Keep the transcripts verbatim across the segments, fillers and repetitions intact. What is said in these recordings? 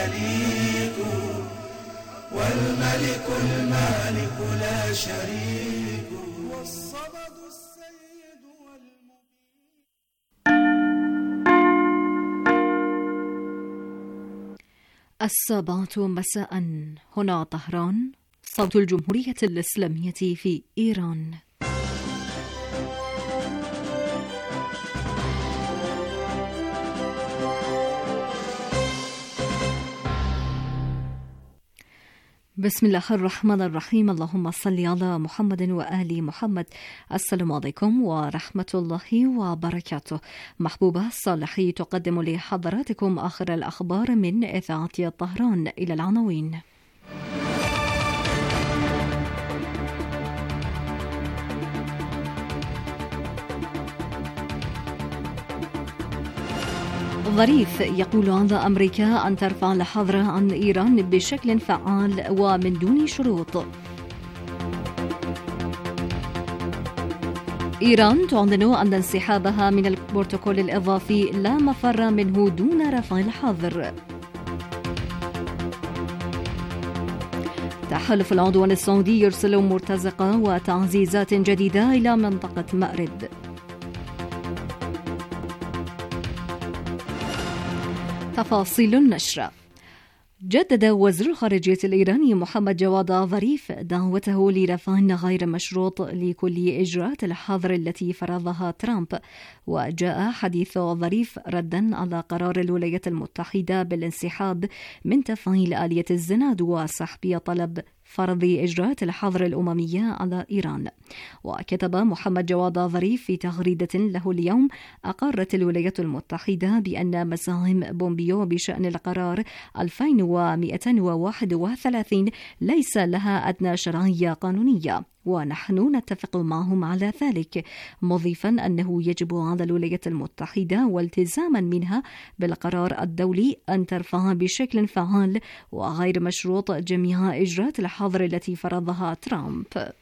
شريك والملك المالك لا شريك والصمد السيد والمبين. السابعة مساء، هنا طهران، صوت الجمهورية الإسلامية في إيران. بسم الله الرحمن الرحيم. اللهم صل على محمد وآل محمد. السلام عليكم ورحمة الله وبركاته. محبوبة صالحي تقدم لحضراتكم آخر الأخبار من إذاعة طهران. إلى العناوين. ظريف يقول على أمريكا أن ترفع الحظر عن إيران بشكل فعال ومن دون شروط. إيران تعلن أن انسحابها من البروتوكول الإضافي لا مفر منه دون رفع الحظر. تحالف العدوان السعودي يرسل مرتزقة وتعزيزات جديدة إلى منطقة مأرب. تفاصيل النشرة. جدد وزير الخارجية الإيراني محمد جواد ظريف دعوته لرفع غير مشروط لكل إجراءات الحظر التي فرضها ترامب، وجاء حديث ظريف ردا على قرار الولايات المتحدة بالانسحاب من تفعيل آلية الزناد وسحب طلب فرض إجراءات الحظر الأممية على إيران. وكتب محمد جواد ظريف في تغريدة له اليوم: أقرت الولايات المتحدة بأن مساهم بومبيو بشأن القرار ألفين ومئتين وواحد وثلاثين ليس لها أدنى شرعية قانونية، ونحن نتفق معهم على ذلك، مضيفا أنه يجب على الولايات المتحدة والتزاما منها بالقرار الدولي أن ترفع بشكل فعال وغير مشروط جميع إجراءات الحظر التي فرضها ترامب.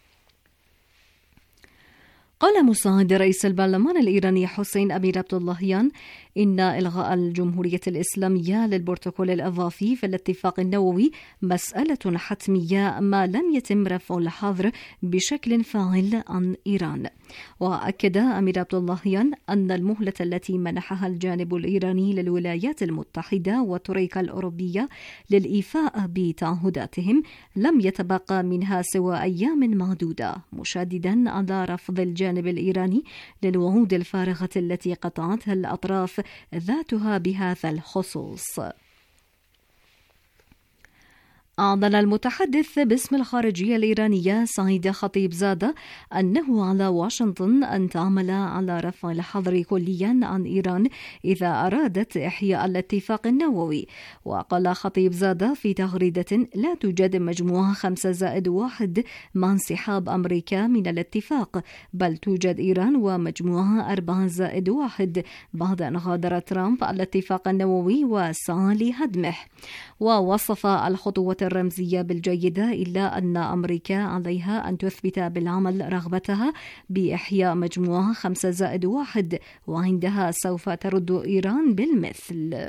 قال مساعد رئيس البرلمان الإيراني حسين أمير عبد اللهيان إن إلغاء الجمهورية الإسلامية للبروتوكول الإضافي في الاتفاق النووي مسألة حتمية ما لم يتم رفع الحظر بشكل فاعل عن إيران. وأكد أمير عبد اللهيان أن المهلة التي منحها الجانب الإيراني للولايات المتحدة وتركيا الأوروبية للإيفاء بتعهداتهم لم يتبقى منها سوى أيام معدودة، مشددا على رفض الجانب الإيراني للوعود الفارغة التي قطعتها الأطراف ذاتها بهذا الخصوص. أعلن المتحدث باسم الخارجية الإيرانية سعيد خطيب زادة أنه على واشنطن أن تعمل على رفع الحظر كليا عن إيران إذا أرادت إحياء الاتفاق النووي. وقال خطيب زادة في تغريدة: لا توجد مجموعة خمسة زائد واحد مع انسحاب أمريكا من الاتفاق، بل توجد إيران ومجموعة أربعة زائد واحد بعد أن غادر ترامب الاتفاق النووي وسعى لهدمه. ووصف الخطوة الرمزية بالجيدة، إلا أن أمريكا عليها أن تثبت بالعمل رغبتها بإحياء مجموعة خمسة زائد واحد، وعندها سوف ترد إيران بالمثل.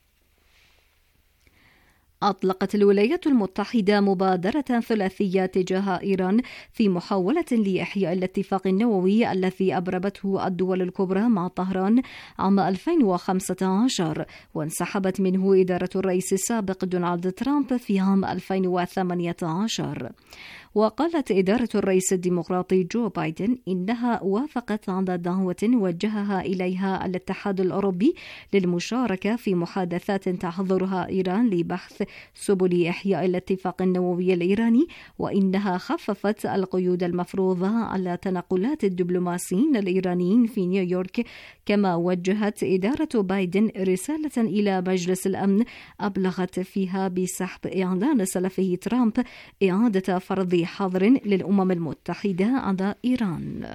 أطلقت الولايات المتحدة مبادرة ثلاثية تجاه إيران في محاولة لإحياء الاتفاق النووي الذي أبرمته الدول الكبرى مع طهران عام ألفين وخمسة عشر، وانسحبت منه إدارة الرئيس السابق دونالد ترامب في عام ألفين وثمانية عشر. وقالت إدارة الرئيس الديمقراطي جو بايدن إنها وافقت على دعوة وجهها إليها الاتحاد الأوروبي للمشاركة في محادثات تحضرها إيران لبحث سبل إحياء الاتفاق النووي الإيراني، وإنها خففت القيود المفروضة على تنقلات الدبلوماسيين الإيرانيين في نيويورك. كما وجهت إدارة بايدن رسالة إلى مجلس الأمن أبلغت فيها بسحب إعلان سلفه ترامب إعادة فرض حظر للأمم المتحدة على إيران.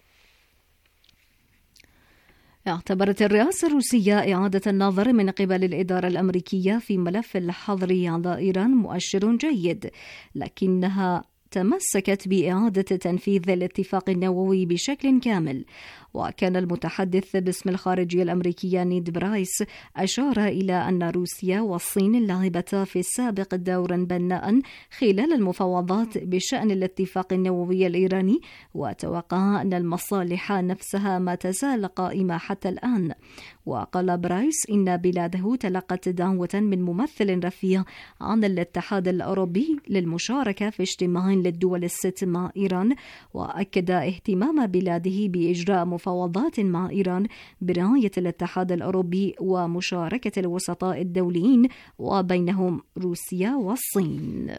اعتبرت الرئاسة الروسية إعادة النظر من قبل الإدارة الأمريكية في ملف الحظر على إيران مؤشر جيد، لكنها تمسكت بإعادة تنفيذ الاتفاق النووي بشكل كامل. وكان المتحدث باسم الخارجية الأمريكية نيد برايس أشار إلى أن روسيا والصين لعبتا في السابق دورا بناء خلال المفاوضات بشأن الاتفاق النووي الإيراني، وتوقع أن المصالح نفسها ما تزال قائمة حتى الآن. وقال برايس إن بلاده تلقت دعوة من ممثل رفيع عن الاتحاد الأوروبي للمشاركة في اجتماع للدول الست مع إيران، وأكد اهتمام بلاده بإجراء مفاوضات مع إيران برعاية الاتحاد الأوروبي ومشاركة الوسطاء الدوليين وبينهم روسيا والصين.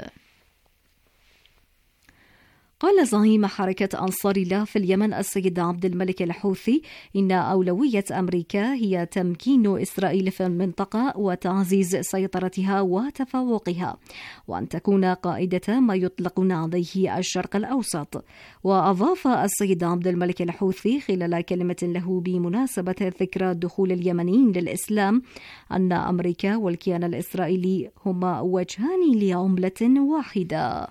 قال زعيم حركة أنصار الله في اليمن السيد عبد الملك الحوثي إن أولوية أمريكا هي تمكين إسرائيل في المنطقة وتعزيز سيطرتها وتفوقها، وأن تكون قائدة ما يطلقون عليه الشرق الأوسط. وأضاف السيد عبد الملك الحوثي خلال كلمة له بمناسبة ذكرى دخول اليمنيين للإسلام أن أمريكا والكيان الإسرائيلي هما وجهان لعملة واحدة.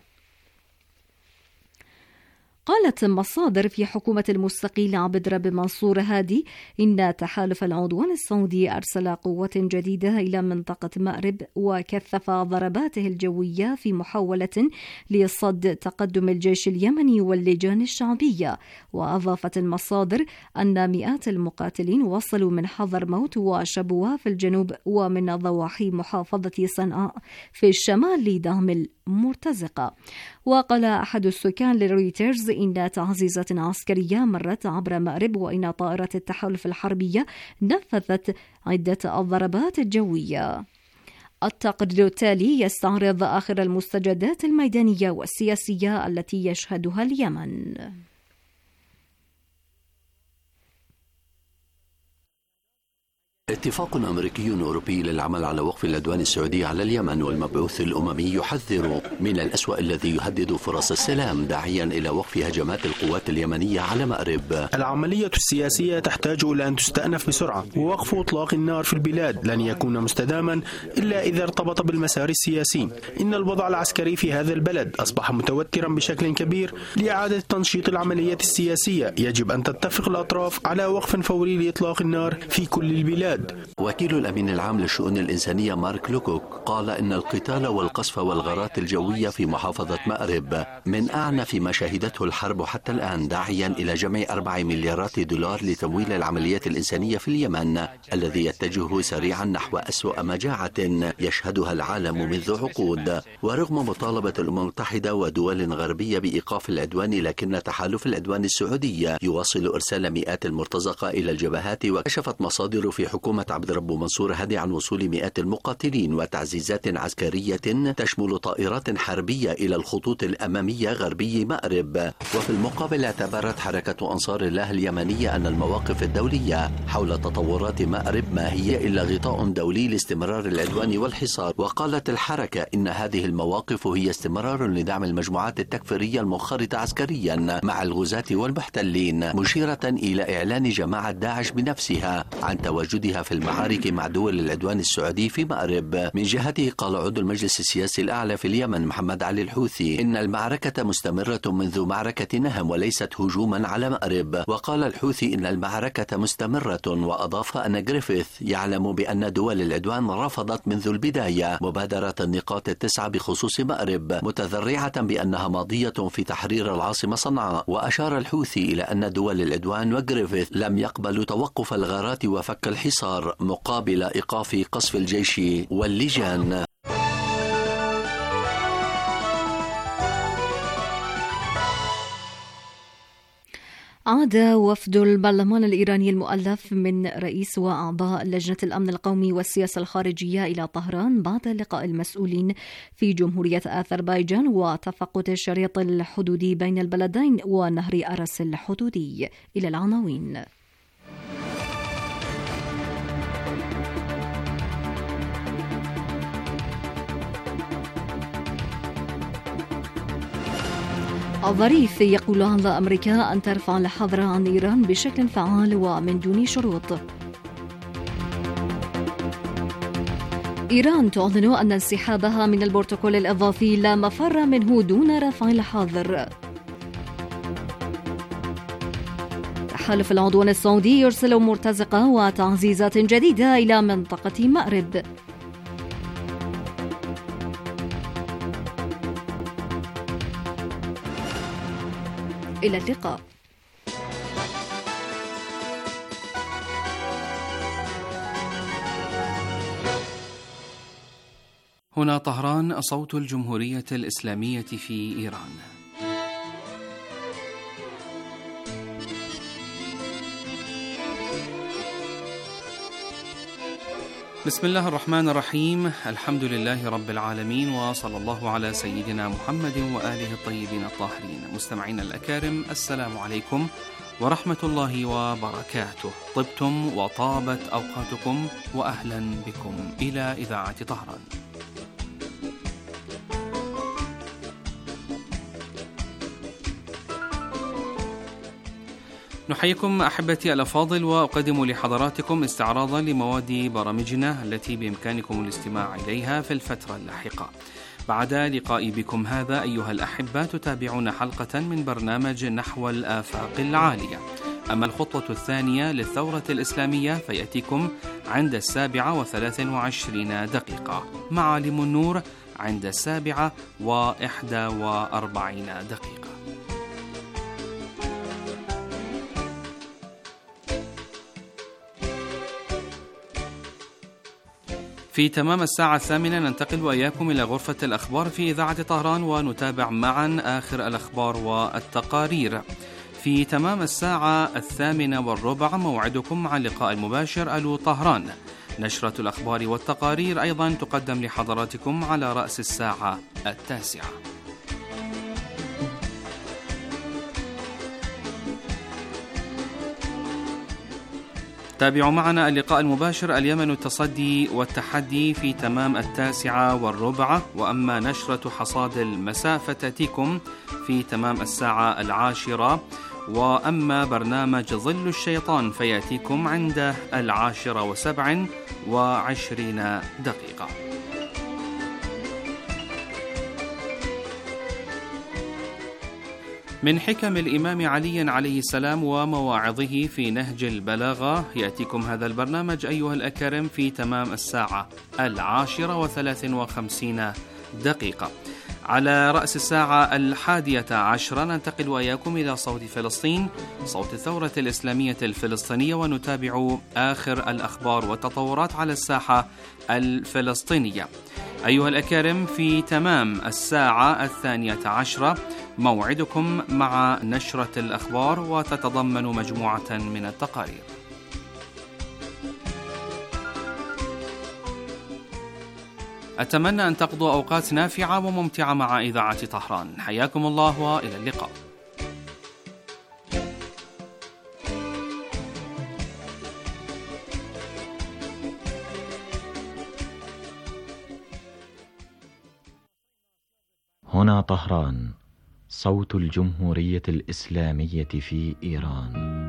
قالت مصادر في حكومة المستقيل عبد رب منصور هادي إن تحالف العدوان السعودي أرسل قوة جديدة إلى منطقة مأرب وكثف ضرباته الجوية في محاولة لصد تقدم الجيش اليمني واللجان الشعبية. وأضافت المصادر أن مئات المقاتلين وصلوا من حضرموت وشبوة في الجنوب ومن ضواحي محافظة صنعاء في الشمال لدعم المرتزقة. وقال أحد السكان لرويترز إن تعزيزات عسكرية مرت عبر مأرب وإن طائرات التحالف الحربية نفذت عدة الضربات الجوية. التقرير التالي يستعرض آخر المستجدات الميدانية والسياسية التي يشهدها اليمن. اتفاق أمريكي أوروبي للعمل على وقف العدوان السعودي على اليمن، والمبعوث الأممي يحذر من الأسوأ الذي يهدد فرص السلام، داعيا إلى وقف هجمات القوات اليمنية على مأرب. العملية السياسية تحتاج إلى أن تستأنف بسرعة، ووقف إطلاق النار في البلاد لن يكون مستداما إلا إذا ارتبط بالمسار السياسي. إن الوضع العسكري في هذا البلد أصبح متوترا بشكل كبير. لإعادة تنشيط العملية السياسية يجب أن تتفق الأطراف على وقف فوري لإطلاق النار في كل البلاد. وكيل الأمين العام للشؤون الإنسانية مارك لوكوك قال إن القتال والقصف والغارات الجوية في محافظة مأرب من أعنف ما شهدته الحرب حتى الآن، داعيا إلى جمع أربع مليارات دولار لتمويل العمليات الإنسانية في اليمن الذي يتجه سريعا نحو أسوأ مجاعة يشهدها العالم منذ عقود. ورغم مطالبة الأمم المتحدة ودول غربية بإيقاف العدوان، لكن تحالف العدوان السعودي يواصل إرسال مئات المرتزقة إلى الجبهات. وكشفت مصادر في حكومة عبد رب منصور هادي عن وصول مئات المقاتلين وتعزيزات عسكرية تشمل طائرات حربية إلى الخطوط الأمامية غربي مأرب. وفي المقابل اعتبرت حركة أنصار الله اليمنية أن المواقف الدولية حول تطورات مأرب ما هي إلا غطاء دولي لاستمرار العدوان والحصار. وقالت الحركة إن هذه المواقف هي استمرار لدعم المجموعات التكفيرية المنخرطة عسكريا مع الغزاة والمحتلين، مشيرة إلى إعلان جماعة داعش بنفسها عن تواجدها في المعارك مع دول العدوان السعودي في مأرب. من جهته قال عضو المجلس السياسي الأعلى في اليمن محمد علي الحوثي إن المعركة مستمرة منذ معركة نهم وليست هجوما على مأرب. وقال الحوثي إن المعركة مستمرة، وأضاف أن جريفيث يعلم بأن دول العدوان رفضت منذ البداية مبادرة النقاط التسعة بخصوص مأرب، متذرعة بأنها ماضية في تحرير العاصمة صنعاء. وأشار الحوثي إلى أن دول العدوان وجريفيث لم يقبلوا توقف الغارات وفك الحصار مقابل إيقاف قصف الجيش واللجان. عاد وفد البرلمان الإيراني المؤلف من رئيس وأعضاء لجنة الأمن القومي والسياسة الخارجية إلى طهران بعد لقاء المسؤولين في جمهورية أذربيجان وتفقد الشريط الحدودي بين البلدين ونهر أرس الحدودي. إلى العناوين. الظريف يقول على أمريكا أن ترفع الحظر عن إيران بشكل فعال ومن دون شروط. إيران تعلن أن انسحابها من البروتوكول الإضافي لا مفر منه دون رفع الحظر. حلف العدوان السعودي يرسل مرتزقة وتعزيزات جديدة إلى منطقة مأرب. إلى اللقاء. هنا طهران، صوت الجمهورية الإسلامية في إيران. بسم الله الرحمن الرحيم، الحمد لله رب العالمين، وصلى الله على سيدنا محمد وآله الطيبين الطاهرين. مستمعين الأكارم، السلام عليكم ورحمة الله وبركاته. طبتم وطابت أوقاتكم، وأهلا بكم إلى إذاعة طهران. نحييكم أحبتي الأفاضل، وأقدم لحضراتكم استعراضا لمواد برامجنا التي بإمكانكم الاستماع إليها في الفترة اللاحقة. بعد لقائي بكم هذا أيها الأحبة، تتابعون حلقة من برنامج نحو الآفاق العالية. أما الخطوة الثانية للثورة الإسلامية فيأتيكم عند السابعة وثلاث وعشرين دقيقة، معالم النور عند السابعة وإحدى وأربعين دقيقة. في تمام الساعة الثامنة ننتقل وإياكم إلى غرفة الأخبار في إذاعة طهران، ونتابع معا آخر الأخبار والتقارير. في تمام الساعة الثامنة والربع موعدكم مع اللقاء المباشر ألو طهران. نشرة الأخبار والتقارير أيضا تقدم لحضراتكم على رأس الساعة التاسعة. تابعوا معنا اللقاء المباشر اليمن التصدي والتحدي في تمام التاسعة والربع. وأما نشرة حصاد المساء فتأتيكم في تمام الساعة العاشرة. وأما برنامج ظل الشيطان فيأتيكم عند العاشرة وسبع وعشرين دقيقة. من حكم الإمام علي عليه السلام ومواعظه في نهج البلاغة يأتيكم هذا البرنامج أيها الأكارم في تمام الساعة العاشرة وثلاث وخمسين دقيقة. على رأس الساعة الحادية عشرة ننتقل وإياكم إلى صوت فلسطين، صوت الثورة الإسلامية الفلسطينية، ونتابع آخر الأخبار والتطورات على الساحة الفلسطينية. أيها الأكارم، في تمام الساعة الثانية عشرة موعدكم مع نشرة الأخبار، وتتضمن مجموعة من التقارير. أتمنى أن تقضوا أوقات نافعة وممتعة مع إذاعة طهران. حياكم الله وإلى اللقاء. هنا طهران، صوت الجمهورية الإسلامية في إيران.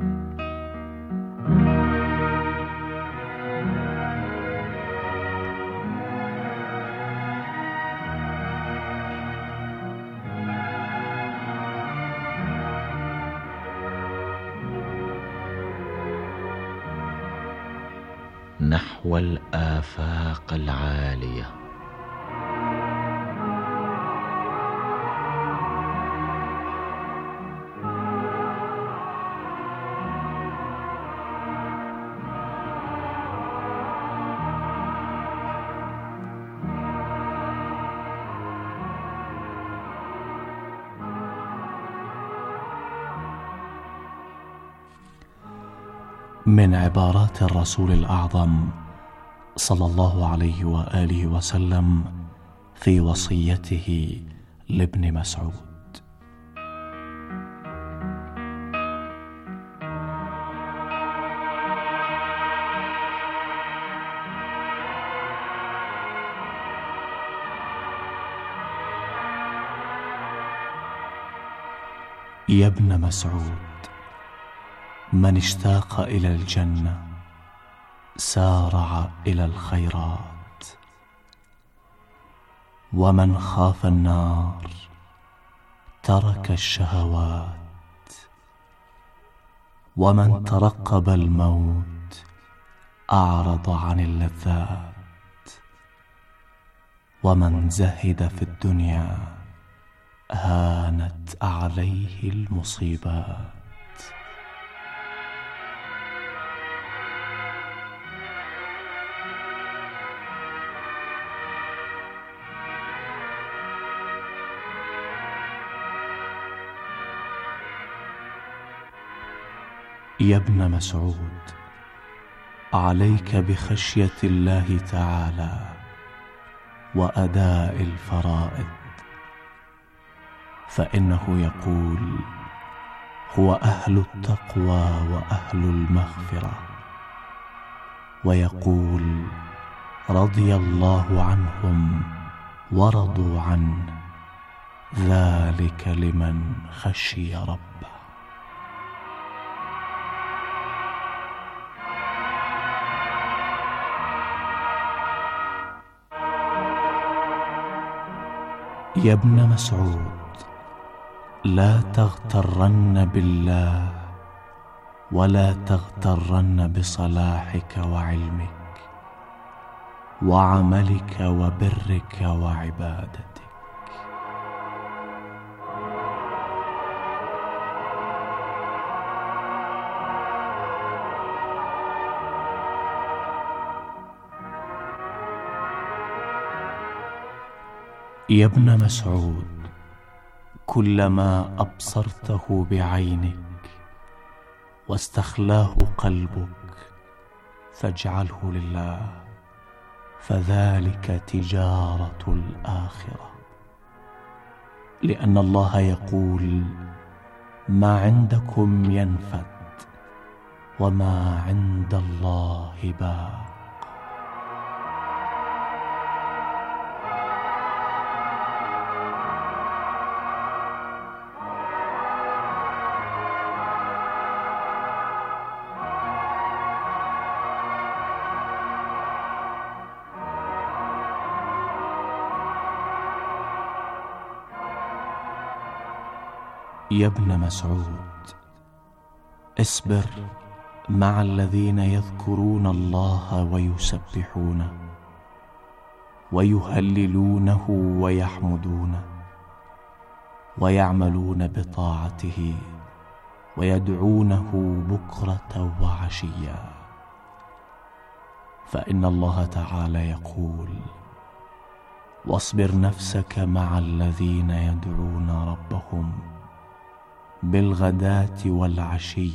نحو الآفاق العالية. من عبارات الرسول الأعظم صلى الله عليه وآله وسلم في وصيته لابن مسعود: يا ابن مسعود، من اشتاق إلى الجنة سارع إلى الخيرات، ومن خاف النار ترك الشهوات. ومن ترقب الموت أعرض عن اللذات، ومن زهد في الدنيا هانت عليه المصيبات. يا ابن مسعود، عليك بخشية الله تعالى وأداء الفرائض، فإنه يقول: هو أهل التقوى وأهل المغفرة، ويقول: رضي الله عنهم ورضوا عنه، ذلك لمن خشي ربه. يا ابن مسعود، لا تغترن بالله ولا تغترن بصلاحك وعلمك وعملك وبرك وعبادتك. يا ابن مسعود، كلما أبصرته بعينك واستخلاه قلبك فاجعله لله، فذلك تجارة الآخرة، لأن الله يقول: ما عندكم ينفد وما عند الله باق. يا ابن مسعود، اصبر مع الذين يذكرون الله ويسبحونه ويهللونه ويحمدونه ويعملون بطاعته ويدعونه بكرة وعشيا، فإن الله تعالى يقول: واصبر نفسك مع الذين يدعون ربهم بالغداة والعشي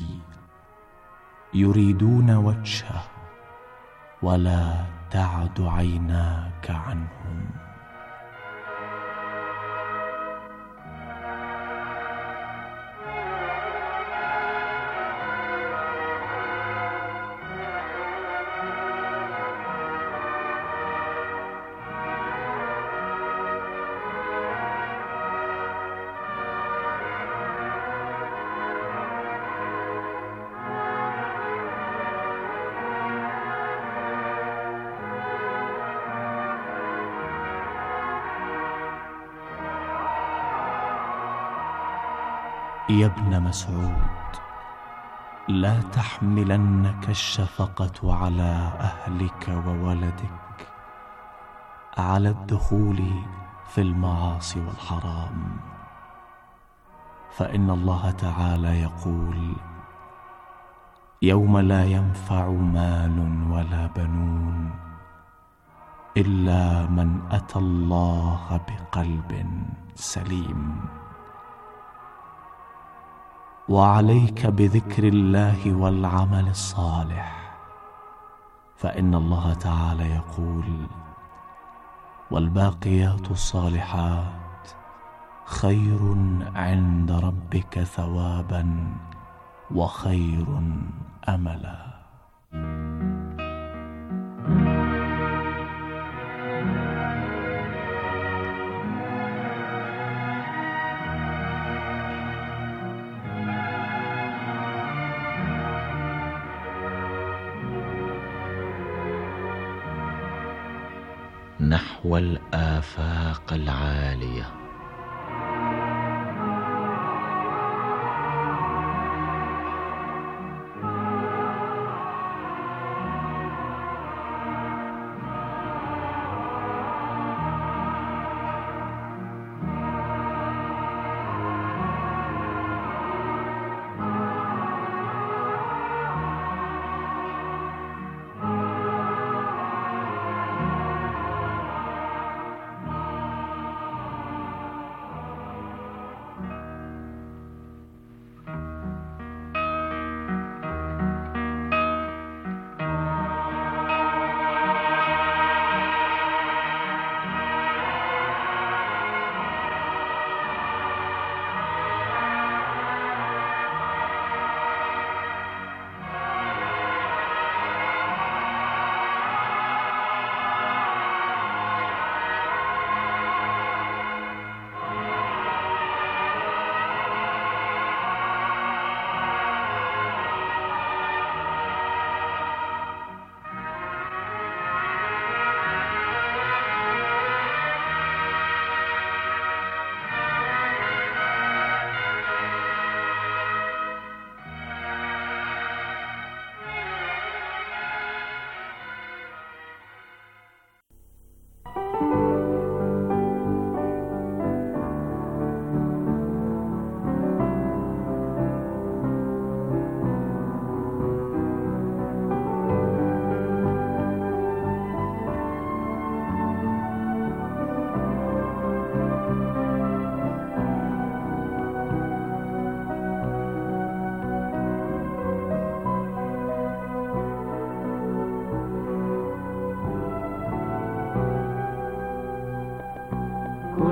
يريدون وجهه ولا تعد عيناك عنهم. يا ابن مسعود، لا تحملنك الشفقة على أهلك وولدك على الدخول في المعاصي والحرام، فإن الله تعالى يقول: يوم لا ينفع مال ولا بنون إلا من أتى الله بقلب سليم. وعليك بذكر الله والعمل الصالح، فإن الله تعالى يقول: والباقيات الصالحات خير عند ربك ثوابا وخير أملا. نحو الآفاق العالية.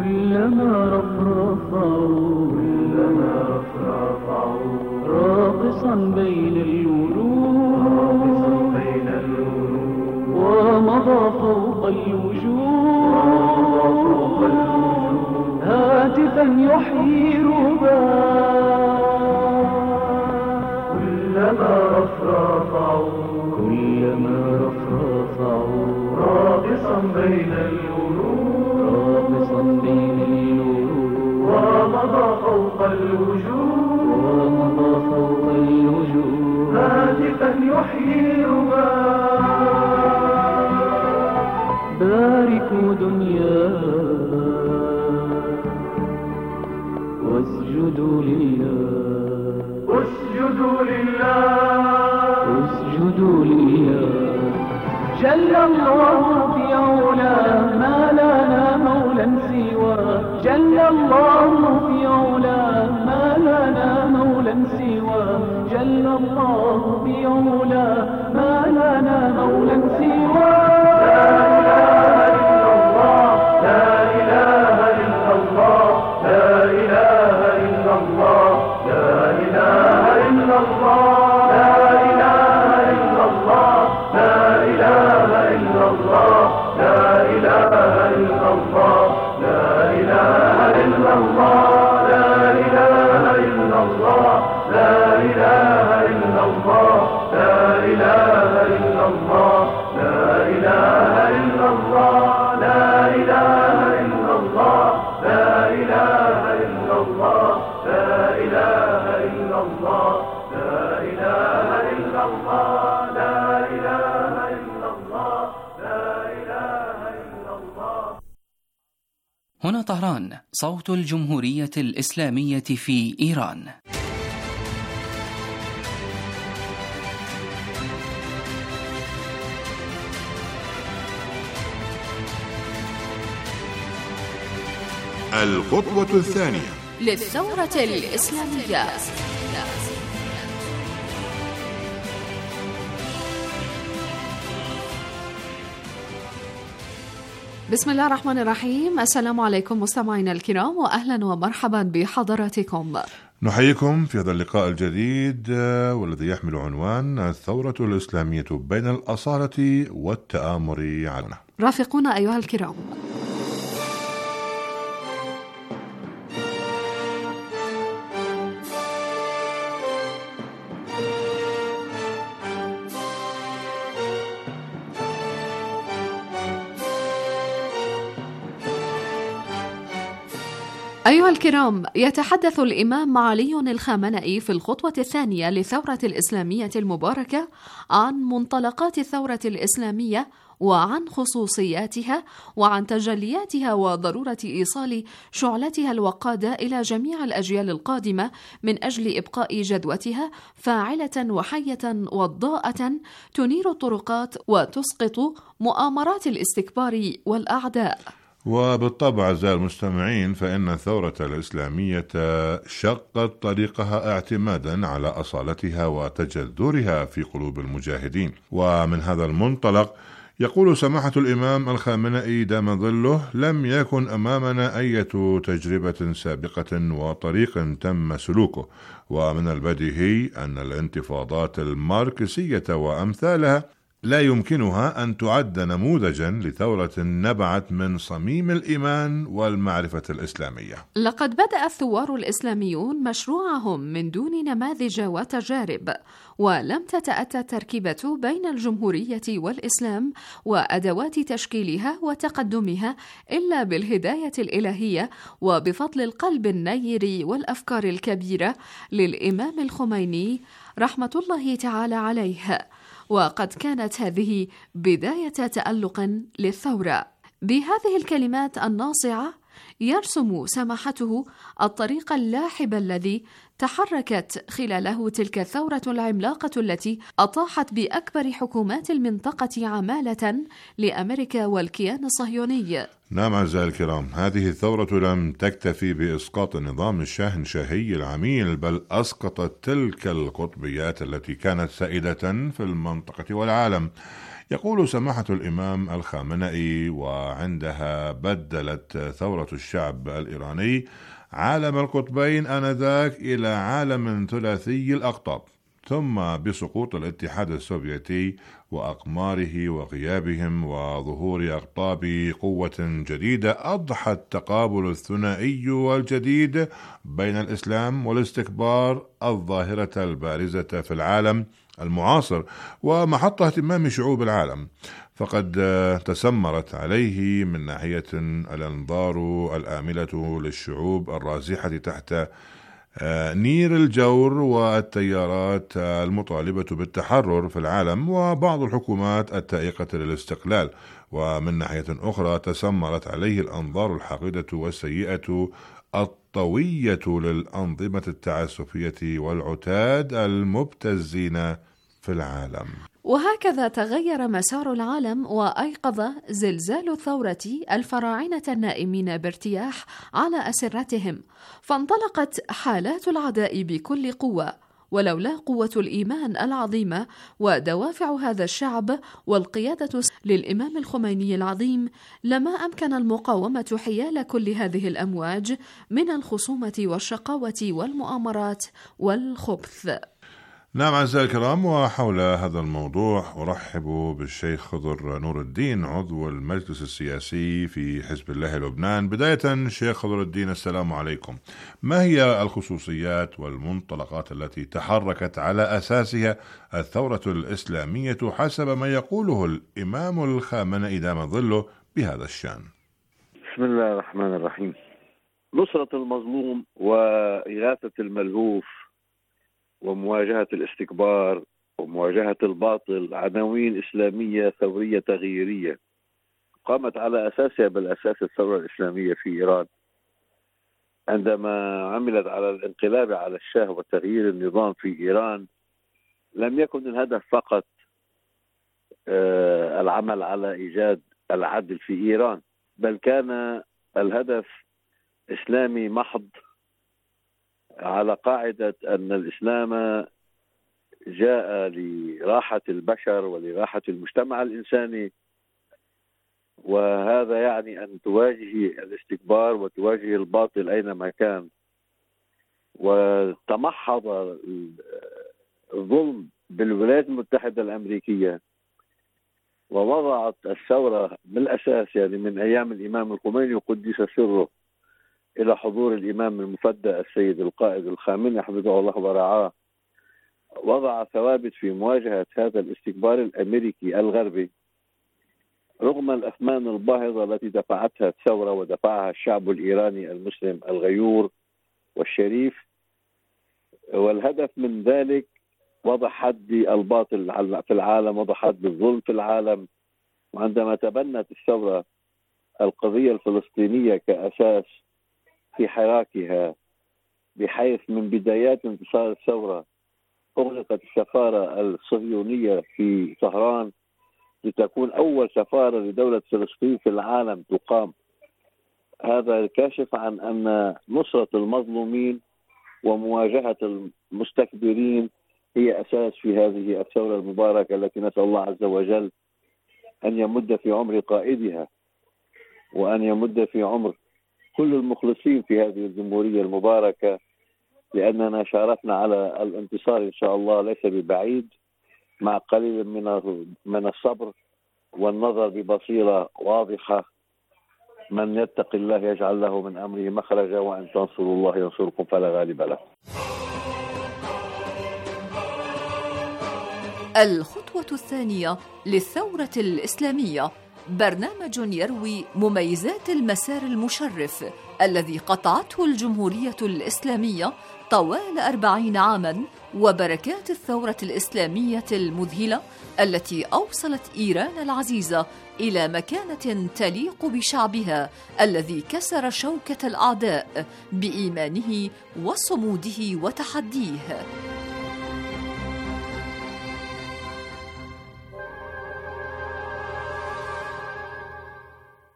كلما رفرفوا كلما رفرفوا راقصا بين الورود بين الورود ومضى فوق الوجود هاتفا يحيي ربا كلما رفرفوا كلما رفرفوا راقصا بين الورود راقصا بين الورود ومضى فوق الوجود ومضى فوق الوجود هاتفا يحيي ربا باركوا دنيا واسجدوا لله اسجدوا لله اسجدوا لله جل الله في علاه ما لنا مولا سواه جل الله في علاه ما لنا مولا سواه جل الله في علاه ما لنا مولا سواه لا إله إلا الله لا إله إلا الله لا إله إلا الله لا إله إلا الله لا إله إلا الله لا إله إلا الله لا إله إلا الله لا إله إلا الله لا إله إلا الله لا إله إلا الله لا إله إلا الله لا إله إلا الله لا إله إلا الله لا إله إلا الله لا إله إلا الله لا إله إلا الله لا إله إلا الله. هنا طهران، صوت الجمهورية الإسلامية في إيران. الخطوة الثانية للثورة الإسلامية. بسم الله الرحمن الرحيم. السلام عليكم مستمعينا الكرام، وأهلا ومرحبا بحضراتكم. نحييكم في هذا اللقاء الجديد والذي يحمل عنوان الثورة الإسلامية بين الأصالة والتآمر علينا. رافقونا أيها الكرام. أيها الكرام، يتحدث الإمام علي الخامنئي في الخطوة الثانية للثورة الإسلامية المباركة عن منطلقات الثورة الإسلامية وعن خصوصياتها وعن تجلياتها وضرورة إيصال شعلتها الوقادة إلى جميع الأجيال القادمة من أجل إبقاء جدوتها فاعلة وحية وضاءة تنير الطرقات وتسقط مؤامرات الاستكبار والأعداء. وبالطبع أعزائي المستمعين، فإن الثورة الإسلامية شقت طريقها اعتمادا على أصالتها وتجذرها في قلوب المجاهدين. ومن هذا المنطلق يقول سماحة الإمام الخامنئي دام ظله: لم يكن أمامنا أي تجربة سابقة وطريق تم سلوكه، ومن البديهي أن الانتفاضات الماركسية وأمثالها لا يمكنها أن تعد نموذجا لثورة نبعت من صميم الإيمان والمعرفة الإسلامية. لقد بدأ الثوار الإسلاميون مشروعهم من دون نماذج وتجارب، ولم تتأتى التركيبة بين الجمهورية والإسلام وأدوات تشكيلها وتقدمها إلا بالهداية الإلهية وبفضل القلب النير والأفكار الكبيرة للإمام الخميني رحمة الله تعالى عليه. وقد كانت هذه بداية تألق للثورة. بهذه الكلمات الناصعة يرسم سماحته الطريق اللاحب الذي تحركت خلاله تلك الثورة العملاقة التي أطاحت بأكبر حكومات المنطقة عمالة لأمريكا والكيان الصهيوني. نعم أعزائي الكرام، هذه الثورة لم تكتفي بإسقاط النظام الشاهنشاهي العميل، بل أسقطت تلك القطبيات التي كانت سائدة في المنطقة والعالم. يقول سماحة الإمام الخامنئي: وعندها بدلت ثورة الشعب الإيراني عالم القطبين آنذاك إلى عالم ثلاثي الأقطاب، ثم بسقوط الاتحاد السوفيتي وأقماره وغيابهم وظهور أقطاب قوة جديدة أضحى التقابل الثنائي الجديد بين الإسلام والاستكبار الظاهرة البارزة في العالم المعاصر ومحط اهتمام شعوب العالم، فقد تسمرت عليه من ناحية الأنظار الآملة للشعوب الرازحة تحت نير الجور والتيارات المطالبة بالتحرر في العالم وبعض الحكومات التائقة للاستقلال، ومن ناحية أخرى تسمرت عليه الأنظار الحقيدة والسيئة الطوية للأنظمة التعسفية والعتاد المبتزين في العالم. وهكذا تغير مسار العالم وأيقظ زلزال ثورة الفراعنة النائمين بارتياح على أسرتهم، فانطلقت حالات العداء بكل قوة، ولولا قوة الإيمان العظيمة ودوافع هذا الشعب والقيادة للإمام الخميني العظيم لما أمكن المقاومة حيال كل هذه الأمواج من الخصومة والشقاوة والمؤامرات والخبث. نعم أعزائي الكرام، وحول هذا الموضوع أرحب بالشيخ خضر نور الدين عضو المجلس السياسي في حزب الله لبنان. بداية شيخ خضر الدين، السلام عليكم. ما هي الخصوصيات والمنطلقات التي تحركت على أساسها الثورة الإسلامية حسب ما يقوله الإمام الخامنئي دام ظله بهذا الشأن؟ بسم الله الرحمن الرحيم. نصرة المظلوم وإغاثة الملهوف ومواجهة الاستكبار ومواجهة الباطل عناوين إسلامية ثورية تغييرية قامت على أساسها بالأساس الثورة الإسلامية في إيران عندما عملت على الانقلاب على الشاه وتغيير النظام في إيران. لم يكن الهدف فقط العمل على إيجاد العدل في إيران، بل كان الهدف إسلامي محض على قاعدة أن الإسلام جاء لراحة البشر ولراحة المجتمع الإنساني، وهذا يعني أن تواجه الاستكبار وتواجه الباطل أينما كان. وتمحض الظلم بالولايات المتحدة الأمريكية، ووضعت الثورة بالأساس يعني من أيام الإمام الخميني قدس سره إلى حضور الإمام المفدى السيد القائد الخامنئي حفظه الله ورعاه، وضع ثوابت في مواجهة هذا الاستكبار الأمريكي الغربي رغم الأثمان الباهظة التي دفعتها الثورة ودفعها الشعب الإيراني المسلم الغيور والشريف. والهدف من ذلك وضع حد الباطل في العالم، وضع حد الظلم في العالم. وعندما تبنت الثورة القضية الفلسطينية كأساس في حراكها، بحيث من بدايات انتصار الثورة أغلقت السفارة الصهيونية في طهران لتكون أول سفارة لدولة فلسطين في العالم تقام. هذا كاشف عن أن نصرة المظلومين ومواجهة المستكبرين هي أساس في هذه الثورة المباركة التي نسأل الله عز وجل أن يمد في عمر قائدها وأن يمد في عمر كل المخلصين في هذه الجمهورية المباركة، لأننا شاركنا على الانتصار إن شاء الله ليس ببعيد، مع قليل من من الصبر والنظر ببصيرة واضحة. من يتق الله يجعل له من أمره مخرجا وإن تنصروا الله ينصركم فلا غالب له. الخطوة الثانية للثورة الإسلامية برنامج يروي مميزات المسار المشرف الذي قطعته الجمهورية الإسلامية طوال أربعين عاماً، وبركات الثورة الإسلامية المذهلة التي أوصلت إيران العزيزة إلى مكانة تليق بشعبها الذي كسر شوكة الأعداء بإيمانه وصموده وتحديه.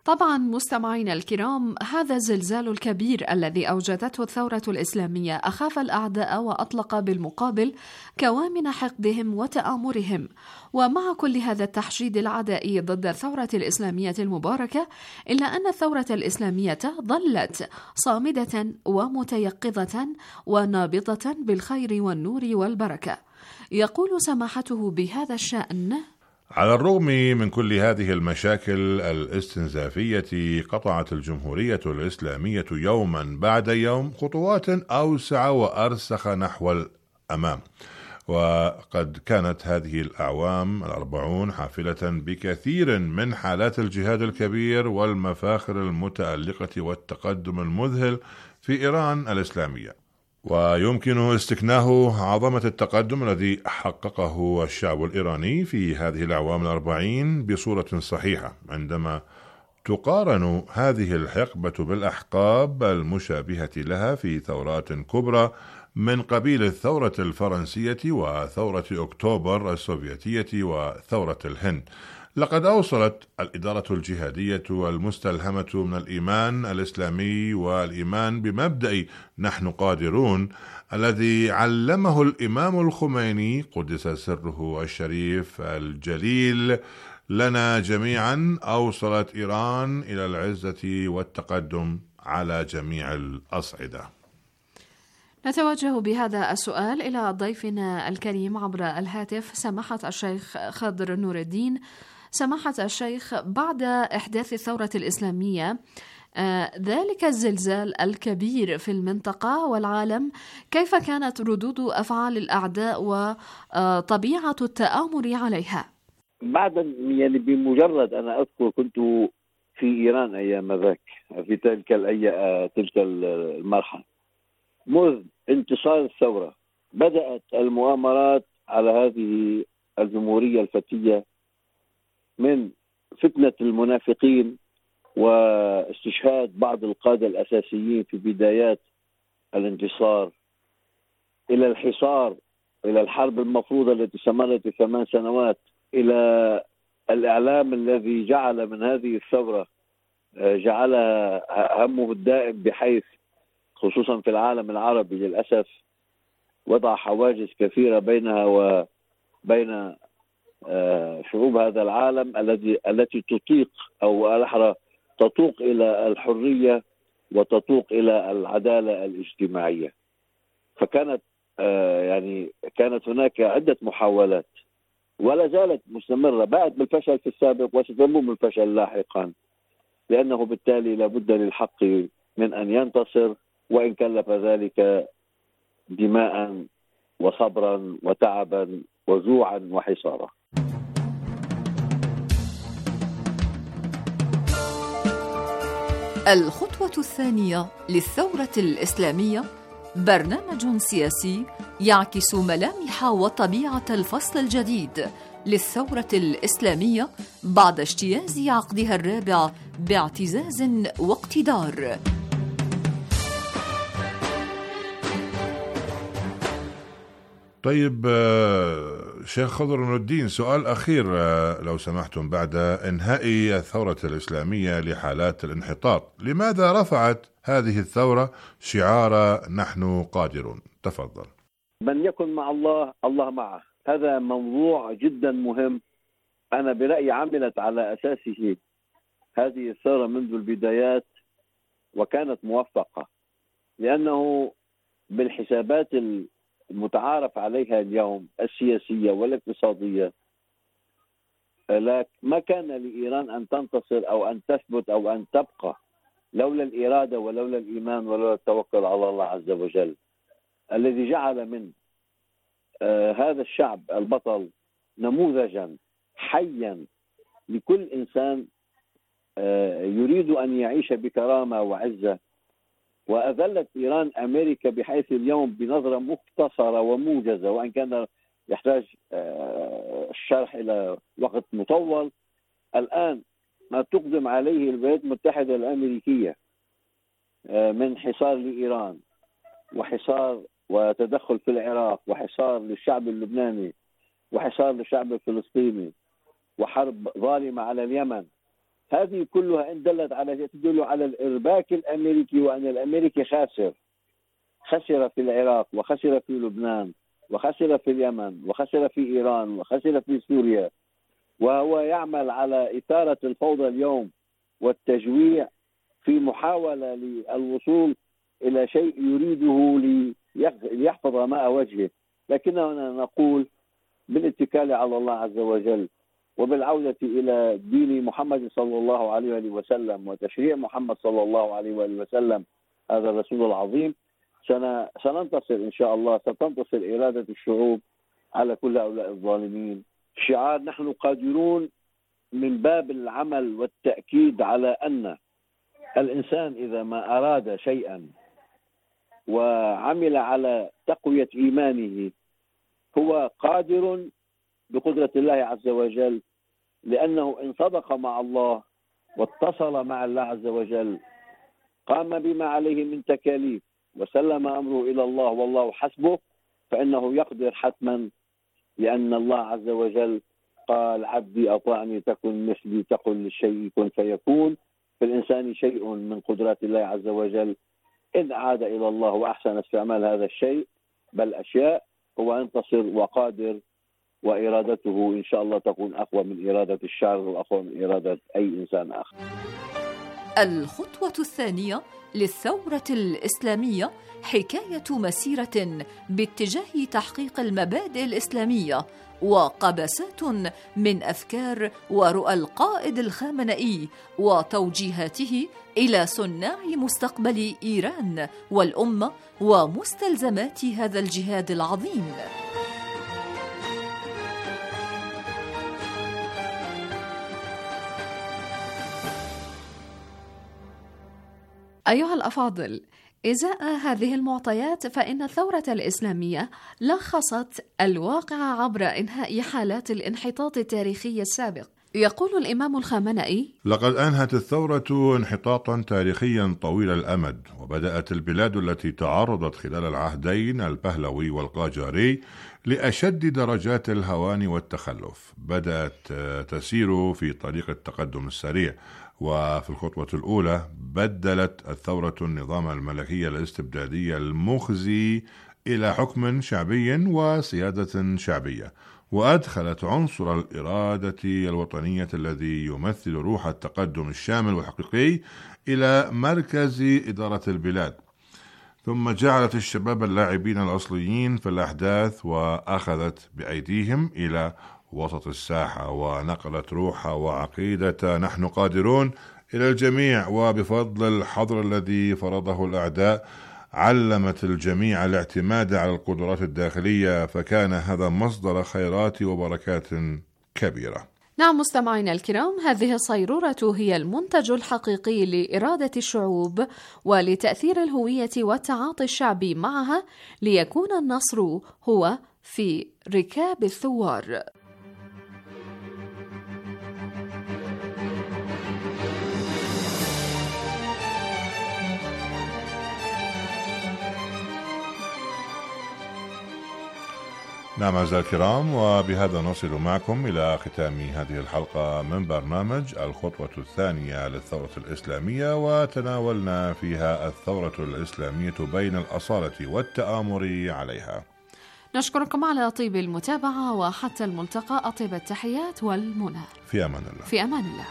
طبعا مستمعينا الكرام، هذا الزلزال الكبير الذي أوجدته الثورة الإسلامية أخاف الأعداء وأطلق بالمقابل كوامن حقدهم وتآمرهم. ومع كل هذا التحشيد العدائي ضد الثورة الإسلامية المباركة، إلا أن الثورة الإسلامية ظلت صامدة ومتيقظة ونابضة بالخير والنور والبركة. يقول سماحته بهذا الشأن: على الرغم من كل هذه المشاكل الاستنزافية، قطعت الجمهورية الإسلامية يوما بعد يوم خطوات أوسع وأرسخ نحو الأمام. وقد كانت هذه الأعوام الأربعون حافلة بكثير من حالات الجهاد الكبير والمفاخر المتألقة والتقدم المذهل في إيران الإسلامية. ويمكن استكناه عظمة التقدم الذي حققه الشعب الإيراني في هذه الأعوام الأربعين بصورة صحيحة عندما تقارن هذه الحقبة بالأحقاب المشابهة لها في ثورات كبرى من قبيل الثورة الفرنسية وثورة أكتوبر السوفيتية وثورة الهند. لقد أوصلت الإدارة الجهادية المستلهمة من الإيمان الإسلامي والإيمان بمبدأ نحن قادرون الذي علمه الإمام الخميني قدس سره الشريف الجليل لنا جميعا، أوصلت إيران إلى العزة والتقدم على جميع الأصعدة. نتوجه بهذا السؤال إلى ضيفنا الكريم عبر الهاتف، سماحة الشيخ خضر نور الدين. سماحة الشيخ، بعد إحداث الثورة الإسلامية آه ذلك الزلزال الكبير في المنطقة والعالم، كيف كانت ردود أفعال الأعداء وطبيعة التآمر عليها؟ بعد يعني بمجرد أنا أذكر كنت في إيران أيام ذاك في تلك الأي... تلك المرحلة، منذ انتصار الثورة بدأت المؤامرات على هذه الجمهورية الفتية، من فتنة المنافقين واستشهاد بعض القادة الأساسيين في بدايات الانتصار، إلى الحصار، إلى الحرب المفروضة التي استمرت ثمان سنوات، إلى الإعلام الذي جعل من هذه الثورة جعلها همه الدائم، بحيث خصوصا في العالم العربي للأسف وضع حواجز كثيرة بينها وبين شعوب هذا العالم الذي التي تطيق أو الأحرى تطوق إلى الحرية وتطوق إلى العدالة الاجتماعية. فكانت يعني كانت هناك عدة محاولات ولا زالت مستمرة، بعد بالفشل في السابق وستنمو بالفشل لاحقا، لأنه بالتالي لابد للحق من أن ينتصر، وإن كلف ذلك دماء وصبرا وتعبا وجوعا وحصارا. الخطوة الثانية للثورة الإسلامية برنامج سياسي يعكس ملامح وطبيعة الفصل الجديد للثورة الإسلامية بعد اجتياز عقدها الرابع باعتزاز واقتدار. طيب شيخ خضر نور الدين، سؤال أخير لو سمحتم. بعد إنهاء الثورة الإسلامية لحالات الانحطاط، لماذا رفعت هذه الثورة شعار نحن قادرون؟ تفضل. من يكن مع الله الله معه، هذا موضوع جدا مهم. أنا برأيي عملت على أساسه هذه الثورة منذ البدايات وكانت موفقة، لأنه بالحسابات المتعارف عليها اليوم السياسية والاقتصادية ما كان لإيران أن تنتصر أو أن تثبت أو أن تبقى لولا الإرادة ولولا الإيمان ولولا التوكل على الله عز وجل، الذي جعل من آه هذا الشعب البطل نموذجا حيا لكل إنسان آه يريد أن يعيش بكرامة وعزة. وأذلت إيران أمريكا بحيث اليوم بنظرة مختصرة وموجزة، وإن كان يحتاج الشرح إلى وقت مطول، الآن ما تقدم عليه الولايات المتحدة الأمريكية من حصار لإيران وحصار وتدخل في العراق وحصار للشعب اللبناني وحصار للشعب الفلسطيني وحرب ظالمة على اليمن، هذه كلها إن دلت على تدل على الإرباك الأمريكي، وأن الأمريكي خاسر، خسر في العراق وخسر في لبنان وخسر في اليمن وخسر في إيران وخسر في سوريا، وهو يعمل على إثارة الفوضى اليوم والتجويع في محاولة للوصول إلى شيء يريده ليحفظ ماء وجهه. لكننا نقول بالاتكال على الله عز وجل وبالعودة إلى دين محمد صلى الله عليه وآله وسلم وتشريع محمد صلى الله عليه وآله وسلم هذا الرسول العظيم، سننتصر إن شاء الله. ستنتصر إرادة الشعوب على كل هؤلاء الظالمين. شعار نحن قادرون من باب العمل والتأكيد على أن الإنسان إذا ما أراد شيئا وعمل على تقوية إيمانه هو قادر بقدرة الله عز وجل، لأنه إن صدق مع الله واتصل مع الله عز وجل قام بما عليه من تكاليف وسلم أمره إلى الله والله حسبه، فإنه يقدر حتما، لأن الله عز وجل قال عبدي أطاعني تكن مثلي، تقل للشيء كن فيكون. في الإنسان شيء من قدرات الله عز وجل إن عاد إلى الله وأحسن استعمال هذا الشيء بل أشياء هو ينتصر وقادر، وإرادته إن شاء الله تكون أقوى من إرادة الشعب وأقوى من إرادة أي إنسان آخر. الخطوة الثانية للثورة الإسلامية حكاية مسيرة باتجاه تحقيق المبادئ الإسلامية وقبسات من أفكار ورؤى القائد الخامنئي وتوجيهاته إلى صناع مستقبل إيران والأمة ومستلزمات هذا الجهاد العظيم. أيها الأفاضل، إزاء هذه المعطيات فإن الثورة الإسلامية لخصت الواقع عبر إنهاء حالات الانحطاط التاريخي السابق. يقول الإمام الخامنئي: لقد أنهت الثورة انحطاطا تاريخيا طويل الأمد، وبدأت البلاد التي تعرضت خلال العهدين البهلوي والقاجاري لأشد درجات الهوان والتخلف بدأت تسير في طريق التقدم السريع. وفي الخطوة الأولى بدلت الثورة النظام الملكي الاستبدادي المخزي إلى حكم شعبي وسيادة شعبية، وأدخلت عنصر الإرادة الوطنية الذي يمثل روح التقدم الشامل والحقيقي إلى مركز إدارة البلاد، ثم جعلت الشباب اللاعبين الأصليين في الأحداث وأخذت بأيديهم إلى وسط الساحة، ونقلت روح وعقيدة نحن قادرون إلى الجميع. وبفضل الحظر الذي فرضه الأعداء علمت الجميع الاعتماد على القدرات الداخلية، فكان هذا مصدر خيرات وبركات كبيرة. نعم مستمعينا الكرام، هذه الصيرورة هي المنتج الحقيقي لإرادة الشعوب ولتأثير الهوية والتعاطي الشعبي معها، ليكون النصر هو في ركاب الثوار. نعم أعزائي الكرام، وبهذا نصل معكم إلى ختام هذه الحلقة من برنامج الخطوة الثانية للثورة الإسلامية، وتناولنا فيها الثورة الإسلامية بين الأصالة والتآمر عليها. نشكركم على طيب المتابعة، وحتى الملتقى أطيب التحيات والمنى. في أمان الله. في أمان الله.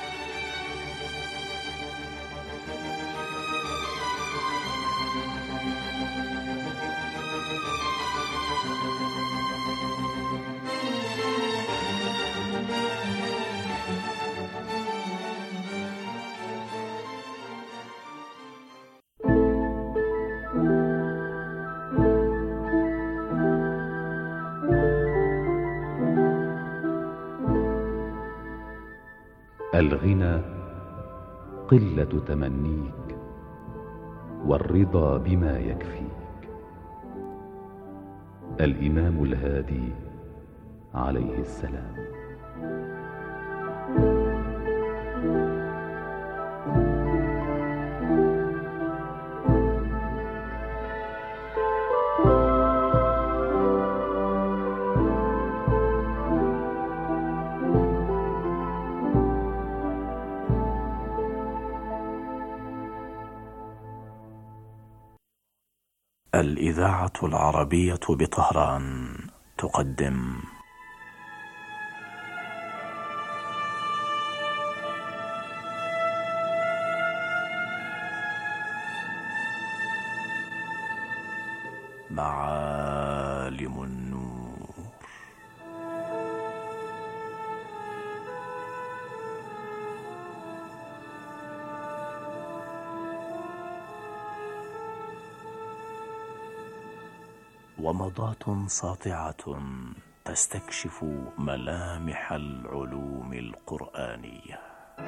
الغنى قلة تمنيك، والرضا بما يكفيك. الإمام الهادي عليه السلام. الإذاعة العربية بطهران تقدم معالم النور. ومضاة ساطعة تستكشف ملامح العلوم القرآنية.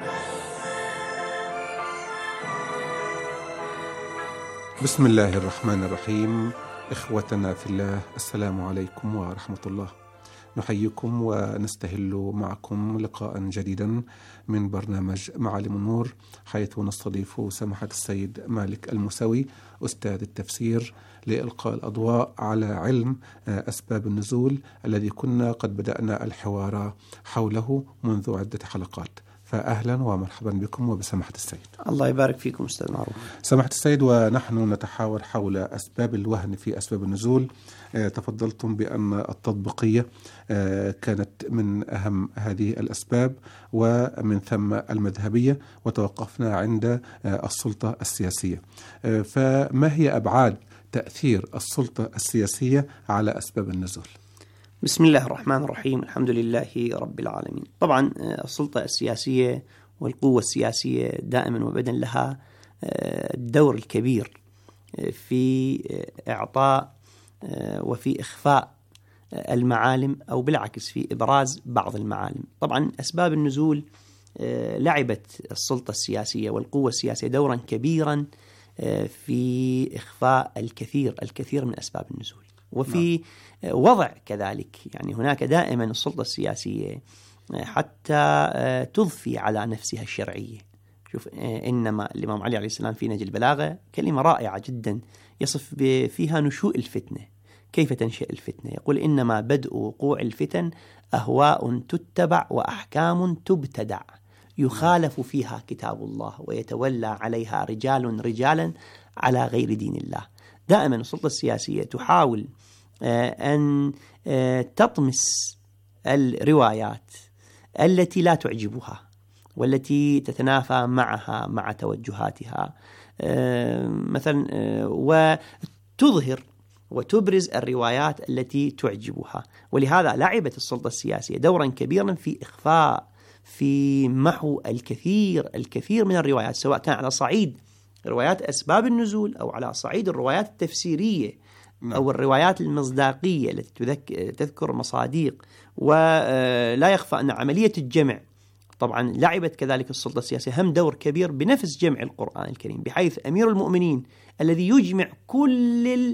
بسم الله الرحمن الرحيم. إخوتنا في الله، السلام عليكم ورحمة الله. نحييكم ونستهل معكم لقاء جديدا من برنامج معالم النور، حيث نستضيف سماحة السيد مالك الموسوي أستاذ التفسير لإلقاء الأضواء على علم أسباب النزول الذي كنا قد بدأنا الحوار حوله منذ عدة حلقات. فأهلا ومرحبا بكم وبسماحة السيد. الله يبارك فيكم أستاذ معروف. سماحة السيد، ونحن نتحاور حول أسباب الوهن في أسباب النزول. تفضلتم بأن التطبيقية كانت من أهم هذه الأسباب، ومن ثم المذهبية، وتوقفنا عند السلطة السياسية. فما هي أبعاد تأثير السلطة السياسية على أسباب النزول؟ بسم الله الرحمن الرحيم، الحمد لله رب العالمين. طبعا السلطة السياسية والقوة السياسية دائما وابدا لها الدور الكبير في إعطاء وفي إخفاء المعالم، أو بالعكس في إبراز بعض المعالم. طبعا أسباب النزول لعبت السلطة السياسية والقوة السياسية دورا كبيرا في إخفاء الكثير الكثير من أسباب النزول، وفي وضع كذلك. يعني هناك دائما السلطة السياسية حتى تضفي على نفسها الشرعية. شوف، إنما الإمام علي عليه السلام في نهج البلاغة كلمة رائعة جدا يصف فيها نشوء الفتنة. كيف تنشأ الفتنة؟ يقول: إنما بدء وقوع الفتن أهواء تتبع وأحكام تبتدع، يخالف فيها كتاب الله ويتولى عليها رجال رجالا على غير دين الله. دائما السلطة السياسية تحاول أن تطمس الروايات التي لا تعجبها والتي تتنافى معها مع توجهاتها، مثلا، وتظهر وتبرز الروايات التي تعجبها. ولهذا لعبت السلطة السياسية دورا كبيرا في إخفاء، في محو الكثير الكثير من الروايات، سواء كان على صعيد روايات أسباب النزول أو على صعيد الروايات التفسيرية أو الروايات المصداقية التي تذكر مصاديق. ولا يخفى أن عملية الجمع طبعا لعبت كذلك السلطة السياسية هم دور كبير بنفس جمع القرآن الكريم، بحيث أمير المؤمنين الذي يجمع كل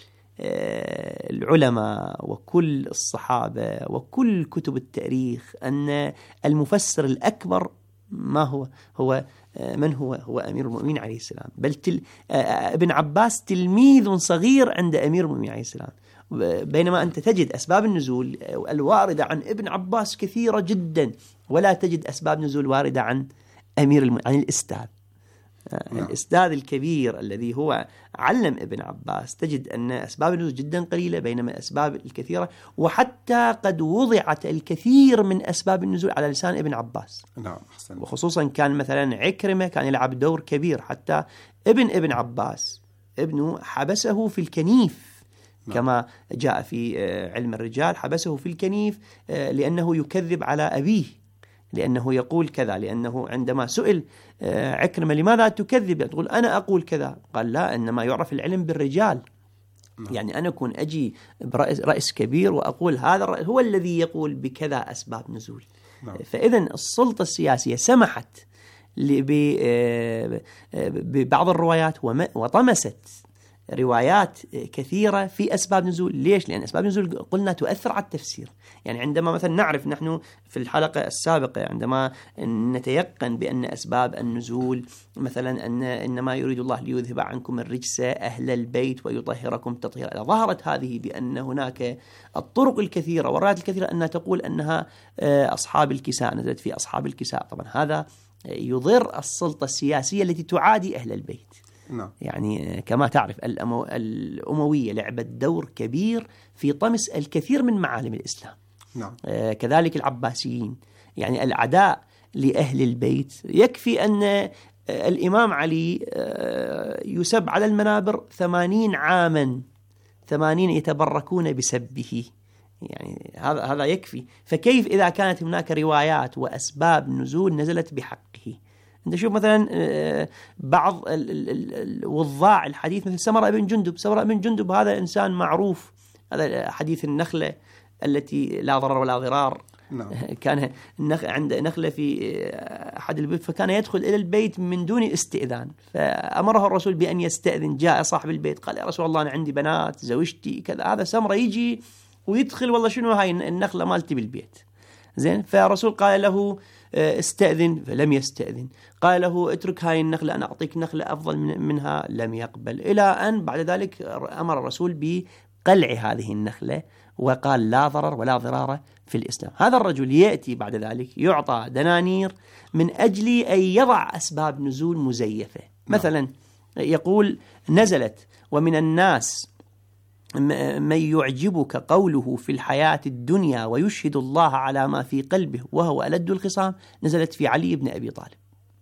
العلماء وكل الصحابة وكل كتب التاريخ أن المفسر الأكبر ما هو هو من هو هو أمير المؤمنين عليه السلام. بل تل ابن عباس تلميذ صغير عند أمير المؤمنين عليه السلام، بينما أنت تجد أسباب النزول الواردة عن ابن عباس كثيرة جدا، ولا تجد أسباب نزول واردة عن أمير المؤمنين، عن الأستاذ نعم. الأستاذ الكبير الذي هو علم ابن عباس، تجد أن أسباب النزول جدا قليلة، بينما أسباب الكثيرة، وحتى قد وضعت الكثير من أسباب النزول على لسان ابن عباس نعم. أحسن. وخصوصا كان مثلا عكرمة كان يلعب دور كبير، حتى ابن ابن عباس ابنه حبسه في الكنيف نعم. كما جاء في علم الرجال، حبسه في الكنيف لأنه يكذب على أبيه، لأنه يقول كذا، لأنه عندما سئل عكرمة لماذا تكذب؟ يقول: أنا أقول كذا. قال: لا، إنما يعرف العلم بالرجال. نعم. يعني أنا أكون أجي برأس رأس كبير وأقول هذا هو الذي يقول بكذا أسباب نزول. نعم. فإذن السلطة السياسية سمحت ببعض الروايات وطمست روايات كثيرة في أسباب نزول. ليش؟ لأن أسباب نزول قلنا تؤثر على التفسير. يعني عندما مثلا نعرف نحن في الحلقة السابقة عندما نتيقن بأن أسباب النزول مثلا أن إنما يريد الله ليذهب عنكم الرجس أهل البيت ويطهركم تطهيرا، ظهرت هذه بأن هناك الطرق الكثيرة والروايات الكثيرة أنها تقول أنها أصحاب الكساء، نزلت في أصحاب الكساء. طبعا هذا يضر السلطة السياسية التي تعادي أهل البيت. نعم. يعني كما تعرف الأمو... الأموية لعبت دور كبير في طمس الكثير من معالم الإسلام. نعم. آه كذلك العباسيين، يعني الأعداء لأهل البيت. يكفي أن الإمام علي آه يسب على المنابر ثمانين عاما، ثمانين يتبركون بسبه، يعني هذا هذا يكفي. فكيف إذا كانت هناك روايات وأسباب نزول نزلت بحقه؟ أنت شوف مثلا بعض الوضاع الحديث مثل سمرة بن جندب. سمرة بن جندب هذا إنسان معروف، هذا حديث النخلة التي لا ضرر ولا ضرار. نعم. كان عند نخلة في أحد البيوت، فكان يدخل إلى البيت من دون استئذان، فأمره الرسول بأن يستأذن. جاء صاحب البيت قال يا رسول الله أنا عندي بنات، زوجتي كذا. هذا سمرة يجي ويدخل والله شنو هاي النخلة مالتي بالبيت، زين. فالرسول قال له استأذن، فلم يستأذن. قال له اترك هاي النخلة أنا أعطيك نخلة أفضل من منها، لم يقبل. إلى أن بعد ذلك أمر الرسول بقلع هذه النخلة وقال لا ضرر ولا ضرار في الإسلام. هذا الرجل يأتي بعد ذلك يعطى دنانير من أجل أن يضع أسباب نزول مزيفة. مثلا يقول نزلت ومن الناس من يعجبك قوله في الحياة الدنيا ويشهد الله على ما في قلبه وهو ألد الخصام، نزلت في علي بن أبي طالب.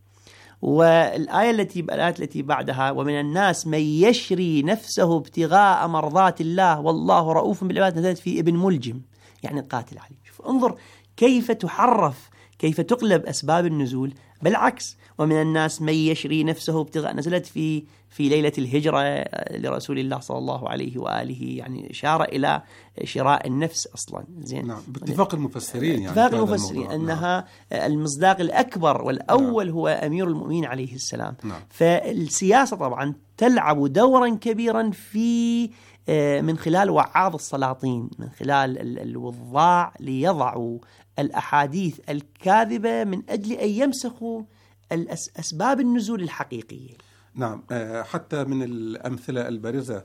والآية التي الآية التي بعدها ومن الناس من يشري نفسه ابتغاء مرضات الله والله رؤوف بالعباد، نزلت في ابن ملجم يعني قاتل علي. شوف انظر كيف تحرف، كيف تقلب أسباب النزول. بالعكس ومن الناس من يشري نفسه ابتغاء، نزلت في في ليلة الهجرة لرسول الله صلى الله عليه وآله، يعني إشارة إلى شراء النفس أصلا، زين. نعم. باتفاق المفسرين، يعني اتفاق المفسرين أنها نعم. المصداق الأكبر والأول نعم. هو أمير المؤمنين عليه السلام. نعم. فالسياسة طبعا تلعب دورا كبيرا في من خلال وعاظ السلاطين، من خلال الوضاع ليضعوا الأحاديث الكاذبة من أجل أن يمسخوا أسباب النزول الحقيقية. نعم. حتى من الأمثلة البارزة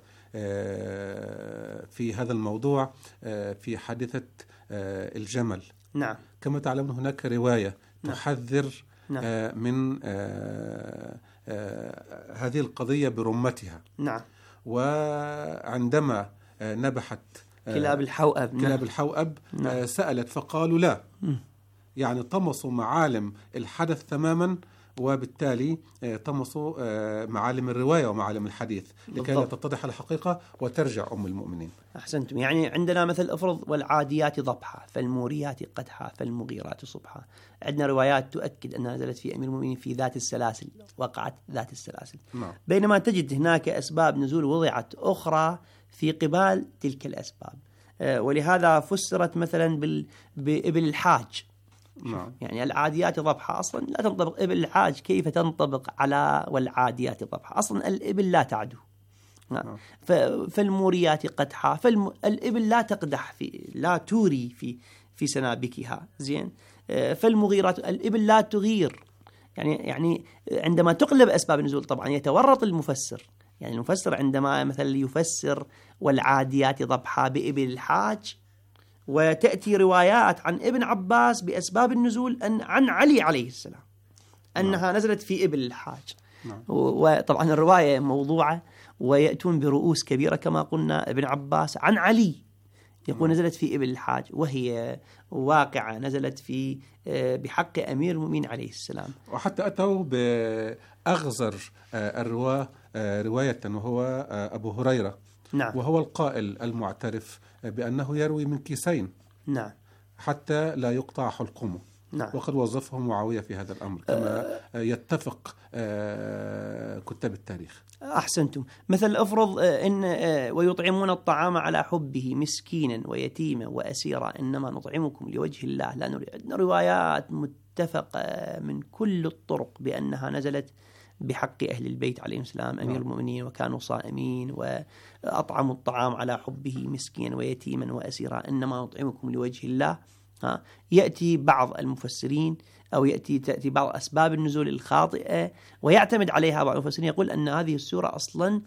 في هذا الموضوع في حادثة الجمل. نعم. كما تعلمون هناك رواية نعم. تحذر نعم. من هذه القضية برمتها. نعم. وعندما نبحت كلاب الحوأب كلاب الحوأب نعم. سألت فقالوا لا، م. يعني طمسوا معالم الحدث تماما، وبالتالي طمسوا معالم الرواية ومعالم الحديث لكي لا تتضح الحقيقة وترجع أم المؤمنين. أحسنتم. يعني عندنا مثل أفرض والعاديات ضبحا فالموريات قدحا فالمغيرات صبحا. عندنا روايات تؤكد أنها نزلت في أمير المؤمنين في ذات السلاسل، وقعت ذات السلاسل. نعم. بينما تجد هناك أسباب نزول وضعت أخرى في قبال تلك الأسباب، ولهذا فسرت مثلا بإبل الحاج. نعم. يعني العاديات ضبحا أصلا لا تنطبق. إبل الحاج كيف تنطبق على والعاديات ضبحا؟ أصلا الإبل لا تعدو. نعم. فالموريات قدحا، فالإبل لا تقدح في لا توري في في سنابكها، زين. فالمغيرات الإبل لا تغير. يعني يعني عندما تقلب أسباب النزول طبعا يتورط المفسر. يعني المفسر عندما مثلا يفسر والعاديات ضبحا بإبل الحاج، وتأتي روايات عن ابن عباس بأسباب النزول أن عن علي عليه السلام أنها نعم. نزلت في إبل الحاج. نعم. وطبعا الرواية موضوعة، ويأتون برؤوس كبيرة كما قلنا ابن عباس عن علي يقول نعم. نزلت في إبل الحاج، وهي واقعة نزلت في بحق أمير المؤمنين عليه السلام. وحتى أتوا بأغزر الرواة رواية وهو أبو هريرة. نعم. وهو القائل المعترف بأنه يروي من كيسين. نعم. حتى لا يقطع حلقمه. نعم. وقد وظفه معاوية في هذا الأمر كما أه يتفق كتاب التاريخ. أحسنتم. مثل أفرض إن ويطعمون الطعام على حبه مسكينا ويتيما وأسيرا إنما نطعمكم لوجه الله لا نريد. عندنا روايات متفقة من كل الطرق بأنها نزلت بحق أهل البيت عليهم السلام أمير المؤمنين، وكانوا صائمين وأطعموا الطعام على حبه مسكينا ويتيما وأسيرا إنما نطعمكم لوجه الله. ها يأتي بعض المفسرين أو يأتي تأتي بعض أسباب النزول الخاطئة ويعتمد عليها بعض المفسرين، يقول أن هذه السورة أصلا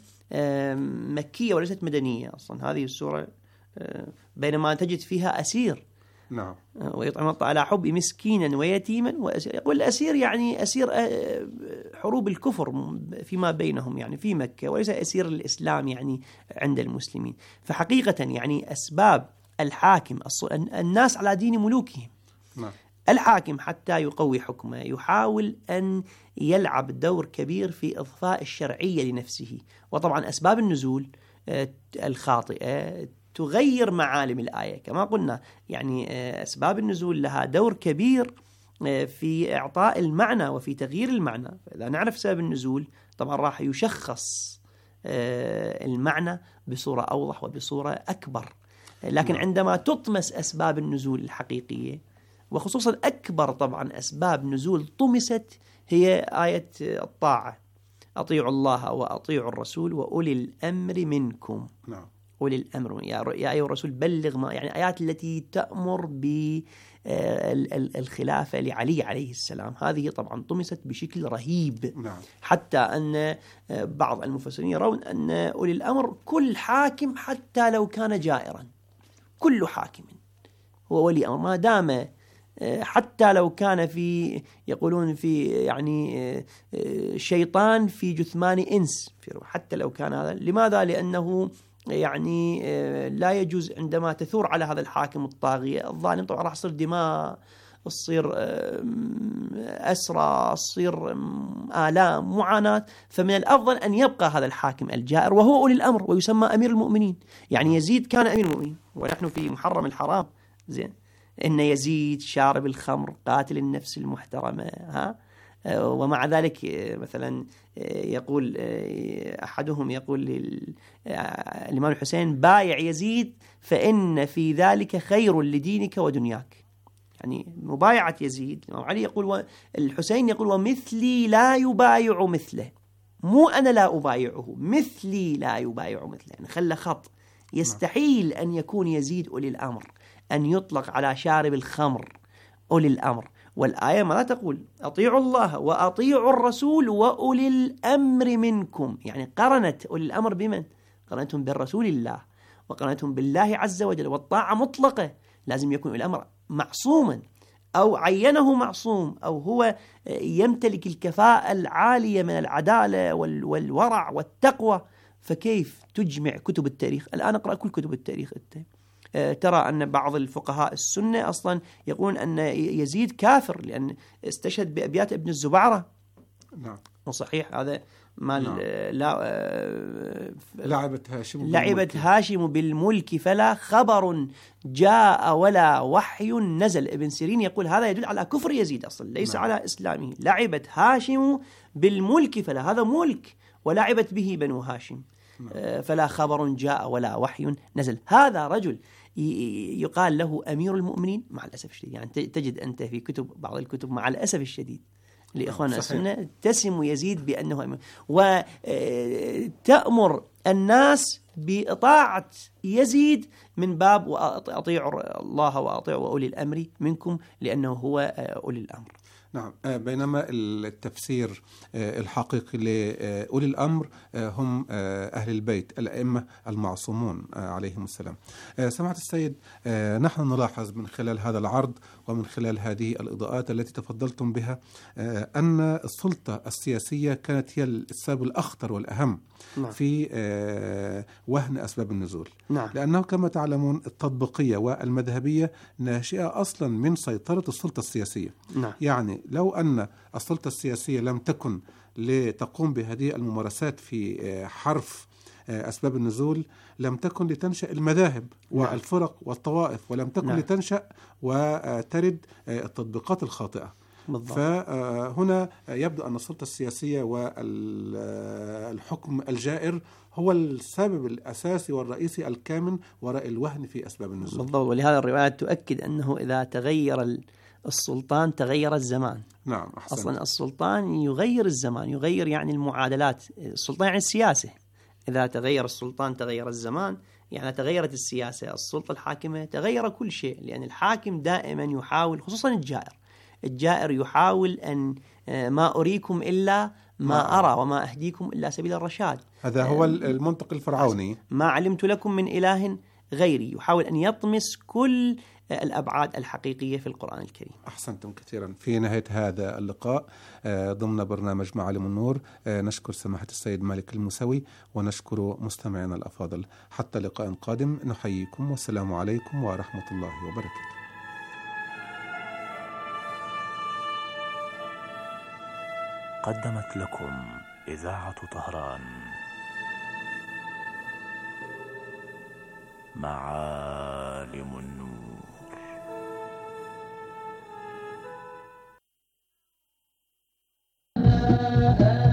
مكية وليست مدنية. أصلا هذه السورة بينما تجد فيها أسير نعم. ويطعم الطعام على حب مسكينا ويتيما وأسير. يقول الأسير يعني أسير حروب الكفر فيما بينهم يعني في مكة، وليس أسير الإسلام يعني عند المسلمين. فحقيقة يعني أسباب الحاكم الناس على دين ملوكهم. نعم. الحاكم حتى يقوي حكمه يحاول أن يلعب دور كبير في إضفاء الشرعية لنفسه. وطبعا أسباب النزول الخاطئة تغير معالم الآية كما قلنا، يعني أسباب النزول لها دور كبير في إعطاء المعنى وفي تغيير المعنى. إذا نعرف سبب النزول طبعا راح يشخص المعنى بصورة أوضح وبصورة أكبر. لكن عندما تطمس أسباب النزول الحقيقية، وخصوصا أكبر طبعا أسباب نزول طمست هي آية الطاعة، أطيعوا الله وأطيعوا الرسول وأولي الأمر منكم. نعم. أولي الأمر يا أيها الرسول بلغ ما، يعني آيات التي تأمر بالخلافة لعلي عليه السلام، هذه طبعا طمست بشكل رهيب. نعم. حتى أن بعض المفسرين يرون أن أولي الأمر كل حاكم حتى لو كان جائرا، كل حاكم هو ولي أمر ما دام حتى لو كان في يقولون في يعني شيطان في جثمان إنس، حتى لو كان هذا. لماذا؟ لأنه يعني لا يجوز عندما تثور على هذا الحاكم الطاغية الظالم طبعا راح تصير دماء، تصير أسرى، تصير آلام، معاناة. فمن الأفضل أن يبقى هذا الحاكم الجائر وهو أولي الأمر ويسمى أمير المؤمنين. يعني يزيد كان أمير المؤمنين ونحن في محرم الحرام، زين، إن يزيد شارب الخمر قاتل النفس المحترمة، ها، ومع ذلك مثلا يقول أحدهم يقول الإمام الحسين بايع يزيد فإن في ذلك خير لدينك ودنياك. يعني مبايعة يزيد. الإمام علي يقول الحسين يقول ومثلي لا يبايع مثله، مو أنا لا أبايعه، مثلي لا يبايع مثله. يعني خلى خط. يستحيل أن يكون يزيد أولي الأمر، أن يطلق على شارب الخمر أولي الأمر. والآية ما تقول أطيعوا الله وأطيعوا الرسول وأولي الأمر منكم، يعني قرنت أولي الأمر بمن؟ قرنتهم بالرسول الله وقرنتهم بالله عز وجل. والطاعة مطلقة، لازم يكون أولي الأمر معصوما أو عينه معصوم أو هو يمتلك الكفاءة العالية من العدالة والورع والتقوى. فكيف تجمع كتب التاريخ؟ الآن أقرأ كل كتب التاريخ أنت ترى أن بعض الفقهاء السنة أصلا يقولون أن يزيد كافر لأن استشهد بأبيات ابن الزبعرة. نعم. وصحيح هذا مال. نعم. لا لعبت هاشم لعبت هاشم بالملك فلا خبر جاء ولا وحي نزل. ابن سيرين يقول هذا يدل على كفر يزيد أصلا، ليس نعم. على إسلامه. لعبت هاشم بالملك فلا، هذا ملك ولعبت به بنو هاشم. نعم. فلا خبر جاء ولا وحي نزل. هذا رجل يقال له أمير المؤمنين مع الأسف الشديد. يعني تجد أنت في كتب بعض الكتب مع الأسف الشديد لإخواننا السنة تسم يزيد بأنه أمير، وتأمر الناس بإطاعة يزيد من باب وأطيعوا الله وأطيعوا أولي الأمر منكم لأنه هو أولي الأمر. نعم. بينما التفسير الحقيقي لأولي الأمر هم أهل البيت الأئمة المعصومون عليهم السلام. سمعت السيد، نحن نلاحظ من خلال هذا العرض ومن خلال هذه الإضاءات التي تفضلتم بها أن السلطة السياسية كانت هي السبب الأخطر والأهم نعم. في وهن أسباب النزول. نعم. لأنه كما تعلمون التطبيقية والمذهبية ناشئة أصلا من سيطرة السلطة السياسية. نعم. يعني لو أن السلطة السياسية لم تكن لتقوم بهذه الممارسات في حرف أسباب النزول لم تكن لتنشأ المذاهب نعم. والفرق والطوائف، ولم تكن نعم. لتنشأ وترد التطبيقات الخاطئة بالضبط. فهنا يبدو أن السلطة السياسية والحكم الجائر هو السبب الأساسي والرئيسي الكامن وراء الوهن في أسباب النزول بالضبط. ولهذا الروايات تؤكد أنه إذا تغير السلطان تغير الزمان. نعم أحسنت. أصلا السلطان يغير الزمان، يغير يعني المعادلات. السلطان يعني السياسة، إذا تغير السلطان تغير الزمان، يعني تغيرت السياسة السلطة الحاكمة تغير كل شيء. لأن الحاكم دائما يحاول، خصوصا الجائر الجائر يحاول أن ما أريكم إلا ما, ما أرى وما أهديكم إلا سبيل الرشاد. هذا هو المنطق الفرعوني. ما علمت لكم من إله غيري، يحاول أن يطمس كل الأبعاد الحقيقية في القرآن الكريم. أحسنتم كثيرا. في نهاية هذا اللقاء ضمن برنامج معالم النور نشكر سماحة السيد مالك الموسوي ونشكر مستمعينا الأفاضل. حتى لقاء قادم نحييكم والسلام عليكم ورحمة الله وبركاته. قدمت لكم إذاعة طهران معالم النور.